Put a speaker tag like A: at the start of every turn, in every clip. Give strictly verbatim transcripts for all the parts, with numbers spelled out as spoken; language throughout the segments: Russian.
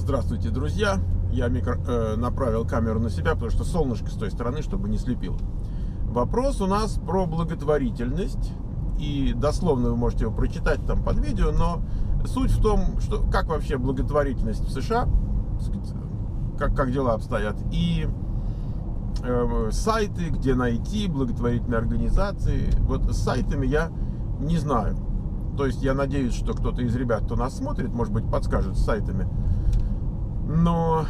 A: Здравствуйте, друзья! Я микро, э, направил камеру на себя, потому что солнышко с той стороны, чтобы не слепило. Вопрос у нас про благотворительность. И дословно вы можете его прочитать там под видео, но суть в том, что как вообще благотворительность в США, как, как дела обстоят, и э, сайты, где найти благотворительные организации. Вот с сайтами я не знаю. То есть я надеюсь, что кто-то из ребят, кто нас смотрит, может быть, подскажет с сайтами. Но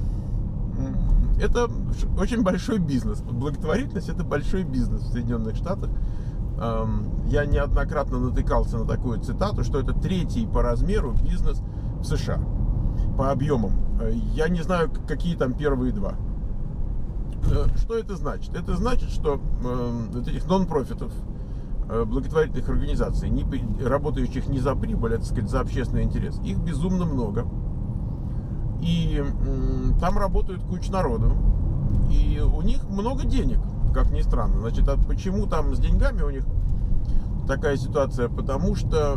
A: это очень большой бизнес. Благотворительность — это большой бизнес в Соединенных Штатах. Я неоднократно натыкался на такую цитату, что это третий по размеру бизнес в США по объемам. Я не знаю, какие там первые два. Что это значит? Это значит, что вот этих нон-профитов, благотворительных организаций, не, работающих не за прибыль, а, так сказать, за общественный интерес, их безумно много. И м, там работают куча народу. И у них много денег, как ни странно. Значит, а почему там с деньгами у них такая ситуация? Потому что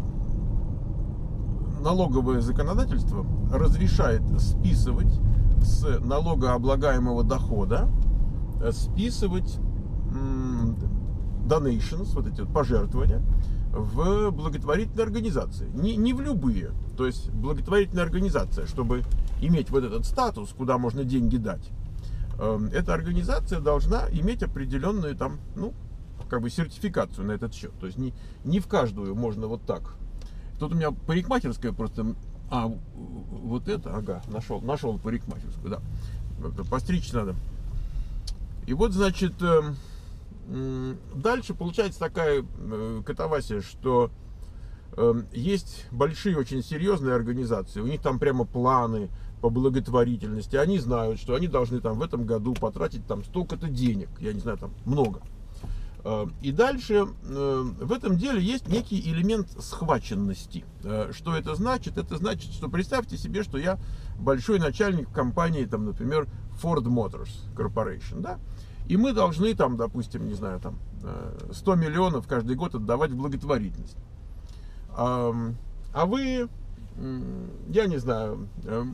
A: налоговое законодательство разрешает списывать с налогооблагаемого дохода, списывать м, donations, вот эти вот пожертвования, в благотворительные организации. Не, не в любые. То есть благотворительная организация, чтобы иметь вот этот статус, куда можно деньги дать, э, эта организация должна иметь определенную там, ну, как бы сертификацию на этот счет. То есть не, не в каждую можно вот так. Тут у меня парикмахерская просто... А, вот это, ага, нашел, нашел парикмахерскую, да. Постричь надо. И вот, значит... Э, Дальше получается такая э, катавасия, что э, есть большие, очень серьезные организации, у них там прямо планы по благотворительности, они знают, что они должны там в этом году потратить там столько-то денег, я не знаю, там много. Э, и дальше э, в этом деле есть некий элемент схваченности. Э, что это значит? Это значит, что представьте себе, что я большой начальник компании, там, например, Ford Motors Corporation, да? И мы должны там, допустим, не знаю, там сто миллионов каждый год отдавать в благотворительность. А, а вы, я не знаю,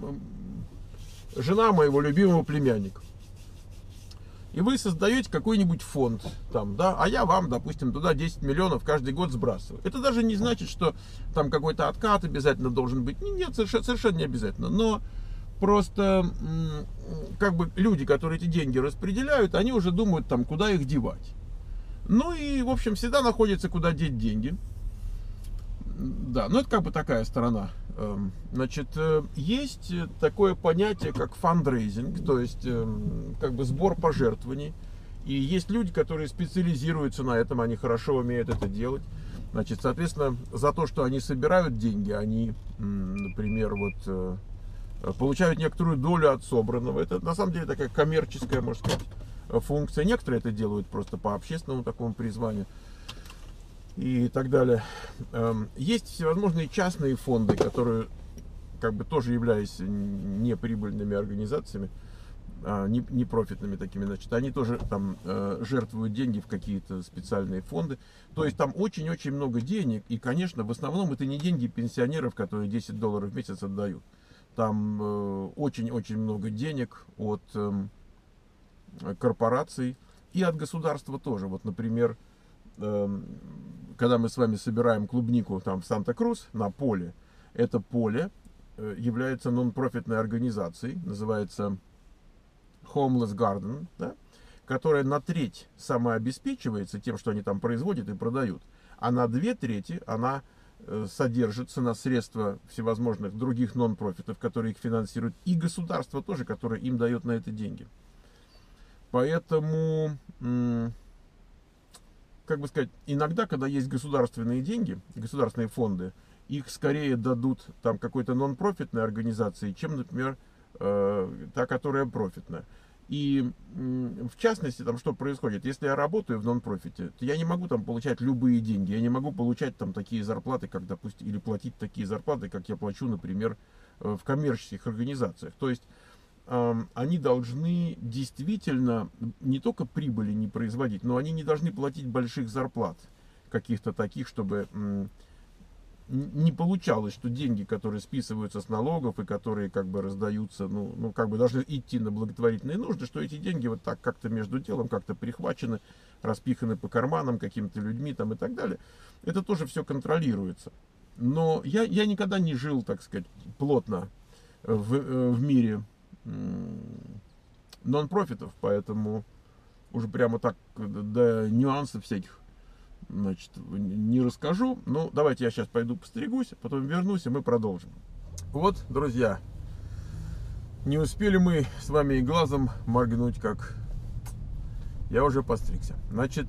A: жена моего любимого племянника. И вы создаете какой-нибудь фонд там, да, а я вам, допустим, туда десять миллионов каждый год сбрасываю. Это даже не значит, что там какой-то откат обязательно должен быть. Нет, совершенно, совершенно не обязательно. Но просто как бы люди, которые эти деньги распределяют, они уже думают там, куда их девать. Ну и, в общем, всегда находится, куда деть деньги. Да, ну это как бы такая сторона. Значит, есть такое понятие, как фандрейзинг, то есть как бы сбор пожертвований. И есть люди, которые специализируются на этом, они хорошо умеют это делать. Значит, соответственно, за то, что они собирают деньги, они, например, вот... получают некоторую долю от собранного. Это на самом деле такая коммерческая, можно сказать, функция. Некоторые это делают просто по общественному такому призванию и так далее. Есть всевозможные частные фонды, которые как бы тоже являются неприбыльными организациями, непрофитными такими, значит, они тоже там жертвуют деньги в какие-то специальные фонды. То есть там очень-очень много денег, и, конечно, в основном это не деньги пенсионеров, которые десять долларов в месяц отдают. Там очень-очень э, много денег от э, корпораций и от государства тоже. Вот, например, э, когда мы с вами собираем клубнику там в Санта-Крус на поле, это поле э, является нон-профитной организацией, называется Homeless Garden, да, которая на треть самообеспечивается тем, что они там производят и продают, а на две трети она содержится на средства всевозможных других нон-профитов, которые их финансируют, и государство тоже, которое им дает на это деньги. Поэтому, как бы сказать, иногда, когда есть государственные деньги, государственные фонды, их скорее дадут там какой-то нон-профитной организации, чем, например, та, которая профитная. И в частности, там что происходит? Если я работаю в нон-профите, то я не могу там получать любые деньги. Я не могу получать там такие зарплаты, как, допустим, или платить такие зарплаты, как я плачу, например, в коммерческих организациях. То есть э, они должны действительно не только прибыли не производить, но они не должны платить больших зарплат, каких-то таких, чтобы, не получалось, что деньги, которые списываются с налогов и которые как бы раздаются, ну, ну как бы должны идти на благотворительные нужды, что эти деньги вот так как-то между делом как-то перехвачены, распиханы по карманам какими-то людьми там и так далее. Это тоже все контролируется. Но я, я никогда не жил, так сказать, плотно в, в мире нон-профитов, поэтому уже прямо так до нюансов всяких, значит, не расскажу. Ну, давайте я сейчас пойду постригусь, потом вернусь, и мы продолжим. Вот, друзья, не успели мы с вами и глазом моргнуть, как я уже постригся. Значит,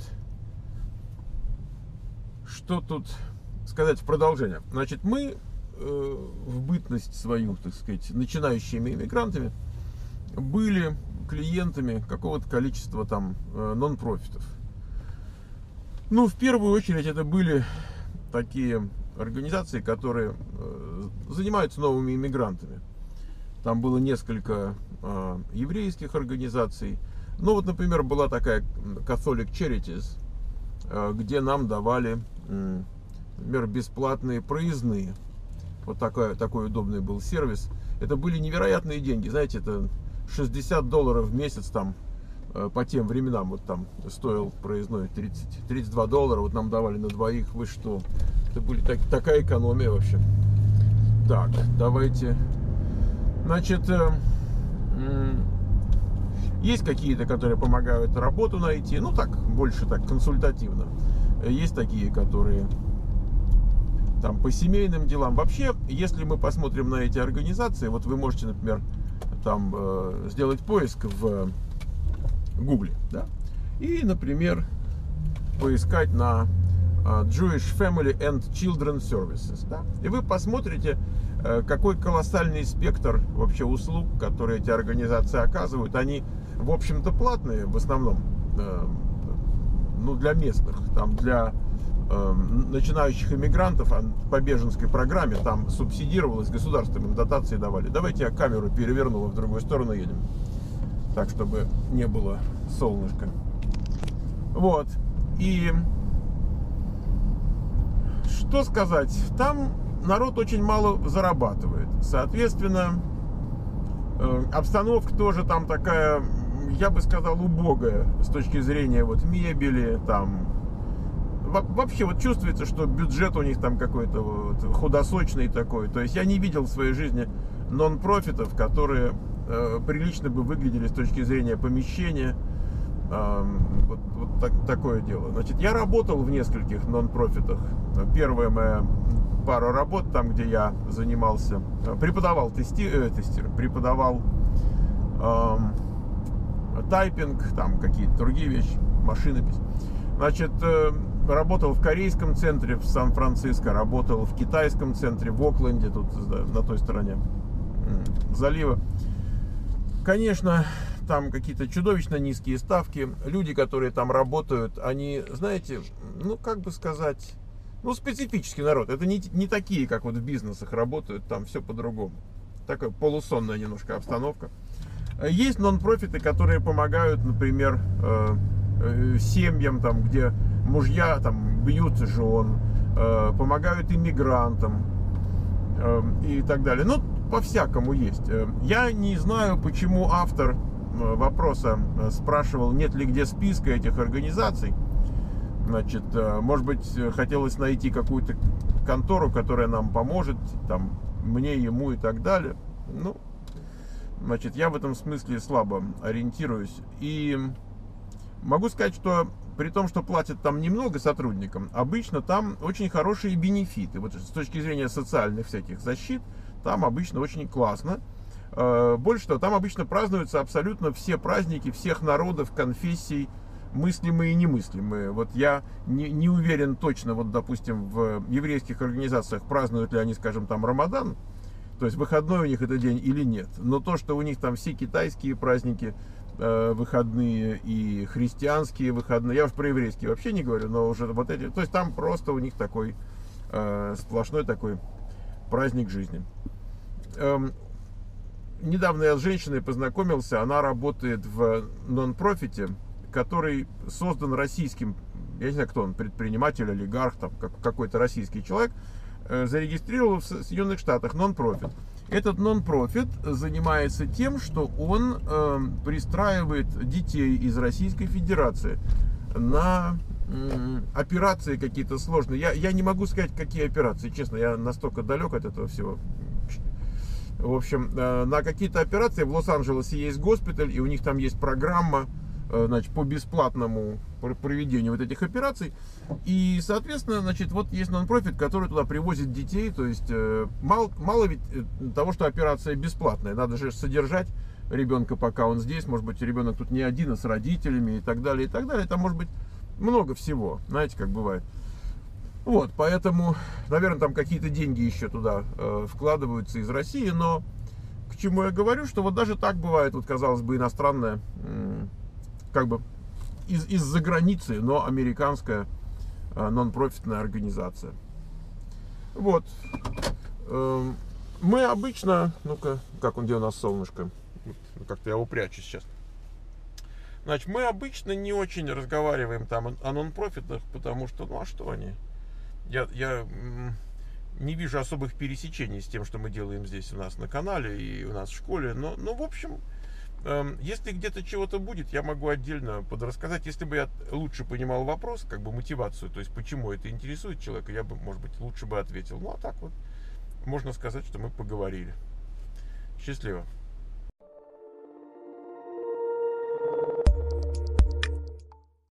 A: что тут сказать в продолжение? Значит, мы э, в бытность свою, так сказать, начинающими иммигрантами были клиентами какого-то количества там э, нон-профитов. Ну, в первую очередь, это были такие организации, которые э, занимаются новыми иммигрантами. Там было несколько э, еврейских организаций. Ну, вот, например, была такая Catholic Charities, э, где нам давали, э, например, бесплатные проездные. Вот такой, такой удобный был сервис. Это были невероятные деньги. Знаете, это шестьдесят долларов в месяц там. По тем временам вот там стоил проездной тридцать, тридцать два доллара, вот нам давали на двоих, вы что? Это были так, такая экономия вообще. Так, давайте. Значит, э, э, есть какие-то, которые помогают работу найти, ну так, больше так, консультативно. Есть такие, которые там по семейным делам. Вообще, если мы посмотрим на эти организации, вот вы можете, например, там э, сделать поиск в Гугле, да, и, например, поискать на uh, Jewish Family and Children Services, да, и вы посмотрите, uh, какой колоссальный спектр вообще услуг, которые эти организации оказывают. Они, в общем-то, платные в основном, uh, ну, для местных, там, для uh, начинающих иммигрантов по беженской программе, там субсидировалось государством, им дотации давали. Давайте я камеру переверну, в другую сторону едем. Так, чтобы не было солнышка. Вот. И что сказать? Там народ очень мало зарабатывает. Соответственно, обстановка тоже там такая, я бы сказал, убогая с точки зрения вот мебели. Там вообще вот чувствуется, что бюджет у них там какой-то вот худосочный такой. То есть я не видел в своей жизни нон-профитов, которые прилично бы выглядели с точки зрения помещения. Вот, вот так, такое дело. Значит, я работал в нескольких нон-профитах. Первая моя пара работ, там, где я занимался, преподавал тести, э, тестир, преподавал э, тайпинг, там какие-то другие вещи, машинопись. Значит, э, работал в корейском центре в Сан-Франциско, работал в китайском центре в Окленде, тут на той стороне залива. Конечно, там какие-то чудовищно низкие ставки. Люди, которые там работают, они, знаете, ну, как бы сказать, ну, специфический народ. Это не, не такие, как вот в бизнесах работают, там все по-другому. Такая полусонная немножко обстановка. Есть нон-профиты, которые помогают, например, э, э, семьям, там, где мужья там бьют жен, э, помогают иммигрантам э, и так далее. Ну, по-всякому есть. Я не знаю, почему автор вопроса спрашивал, нет ли где списка этих организаций. Значит, может быть, хотелось найти какую-то контору, которая нам поможет, там, мне, ему и так далее. Ну, значит, я в этом смысле слабо ориентируюсь. И могу сказать, что при том, что платят там немного сотрудникам, обычно там очень хорошие бенефиты. Вот с точки зрения социальных всяких защит, там обычно очень классно. Больше того, там обычно празднуются абсолютно все праздники всех народов, конфессий, мыслимые и немыслимые. Вот я не, не уверен точно, вот, допустим, в еврейских организациях празднуют ли они, скажем, там Рамадан, то есть выходной у них это день или нет. Но то, что у них там все китайские праздники э, выходные и христианские выходные, я уж про еврейские вообще не говорю, но уже вот эти, то есть там просто у них такой э, сплошной такой праздник жизни. Эм, недавно я с женщиной познакомился, она работает в нон-профите, который создан российским, я не знаю, кто он, предприниматель, олигарх, там, как, какой-то российский человек. э, зарегистрировал в Соединенных Штатах нон-профит. Этот нон-профит занимается тем, что он э, пристраивает детей из Российской Федерации на э, операции какие-то сложные. Я, я не могу сказать, какие операции, честно, я настолько далек от этого всего. В общем, э, на какие-то операции в Лос-Анджелесе есть госпиталь, и у них там есть программа, э, значит, по бесплатному проведению вот этих операций. И, соответственно, значит, вот есть нон-профит, который туда привозит детей. То есть, э, мало, мало ведь того, что операция бесплатная. Надо же содержать ребенка, пока он здесь. Может быть, ребенок тут не один, а с родителями и так далее, и так далее. Там может быть много всего. Знаете, как бывает. Вот, поэтому, наверное, там какие-то деньги еще туда э, вкладываются из России, но к чему я говорю, что вот даже так бывает, вот, казалось бы, иностранная, э, как бы из, из-за границы, но американская э, нон-профитная организация. Вот. Э, мы обычно, ну-ка, как он, где у нас солнышко? Как-то я его прячу сейчас. Значит, мы обычно не очень разговариваем там о нон-профитах, потому что, ну а что они? Я, я не вижу особых пересечений с тем, что мы делаем здесь у нас на канале и у нас в школе. Но, но в общем, э, если где-то чего-то будет, я могу отдельно подрассказать. Если бы я лучше понимал вопрос, как бы мотивацию, то есть почему это интересует человека, я бы, может быть, лучше бы ответил. Ну, а так вот, можно сказать, что мы поговорили. Счастливо.